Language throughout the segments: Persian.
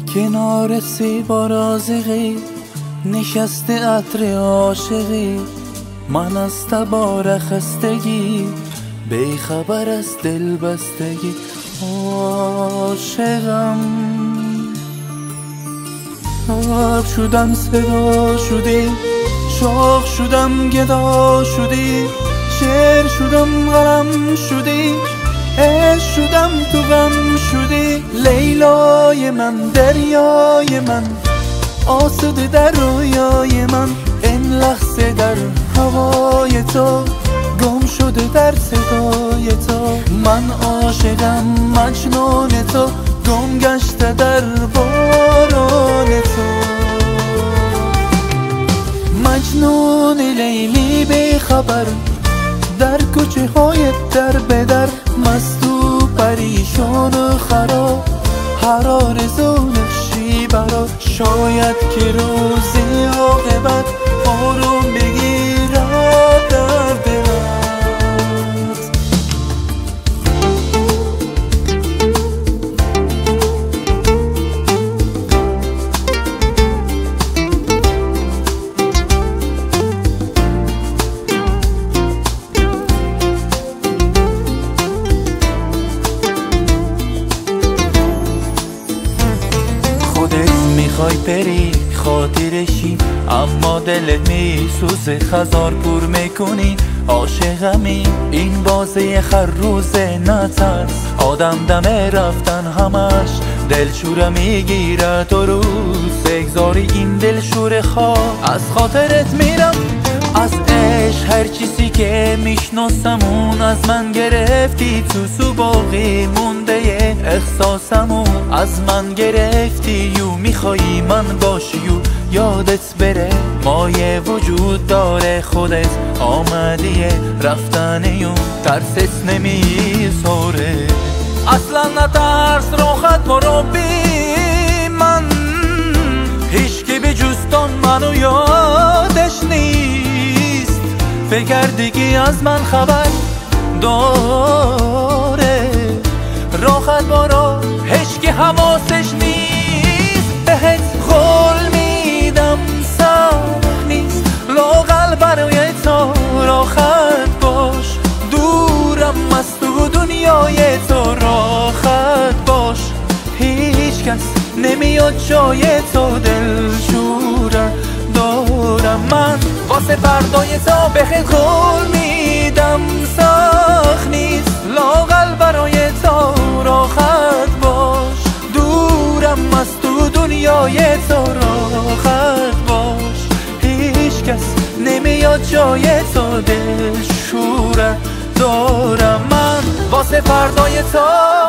کنار سیبا رازقی نشسته عطر عاشقی، من از تبار خستگی بی خبر از دل بستگی. عاشقم آب شدم صدا شدی، شاخ شدم گدا شدی، شعر شدم قلم شدی، عشق شدم تو غم شدی. لیلای من دریای من آسوده در رویای من، این لحظه در هوای تو گم شده در صدای تو. من عاشقم مجنون تو گم گشته در باران تو. مجنون لیلی بی خبر در کوچه های در بدر، مست و پریشان و خراب هر آرزو نقشی برا. شاید که روزی عاقبت آروم بگیرد در دلت. میخوای بری خاطرشی اما دلت میسوزه، خزار پر میکنی عاشقمی. این بازه هر روزه نترس، آدم دمه رفتن همش دلشوره میگیره. تو روز بگذاری این دلشوره خواه از خاطرت میرم. از عشق هر چیزی که میشناسمون از من گرفتی، تو باقی مونده احساسمون از من گرفتی. یو میخوایی من باشی و یادت بره، مایه وجود داره خودت آمدیه رفتنیون ترست نمیذاره. اصلا نترس راحت برو بی من، هیچ که به جستان منو یادش نیست. فکر دیگه از من خبر داره، راحت برو هیچ که حواسش نیست. بهت قول میدم سخت نیست، لااقل برای تو راحت باش. دورم از تو دنیای تو راحت باش، هیچ کس نمیاد جای تو دلشوره دارم من. واسه فردای تو بخیر قول میدم سخت نیست، لااقل برای تو راحت باش. دورم از تو دنیای تو راحت باش، هیچ کس نمیاد جای تو دلشوره دارم من. واسه فردای تو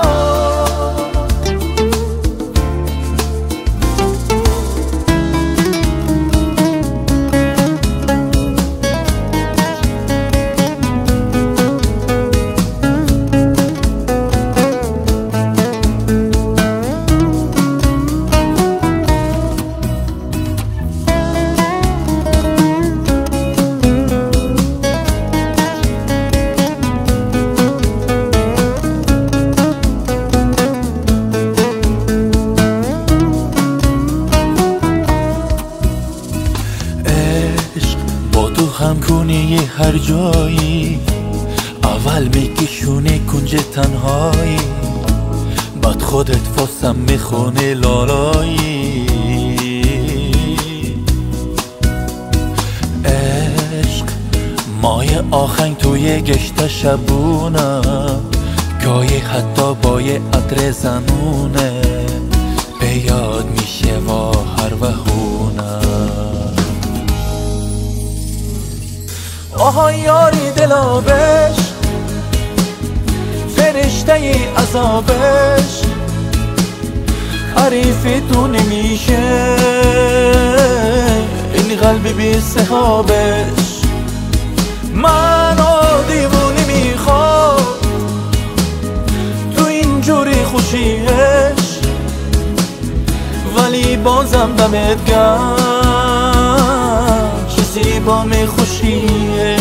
هم کنی هر جایی، اول میکشونه کنج تنهایی، بعد خودت واسم میخونه لالایی. عشق مایه آهنگ توی گشت شبونه، گاهی حتی با یه عطر زنونه به یاد میشه و هر وهونه. آها یاری دلابش فرشته ی عذابش، حریف تو نمیشه این قلب بی صحابش. منو دیوونه میخواد تو اینجوری خوشیش، ولی بازم دمت گرم چیزی با می خوشیه.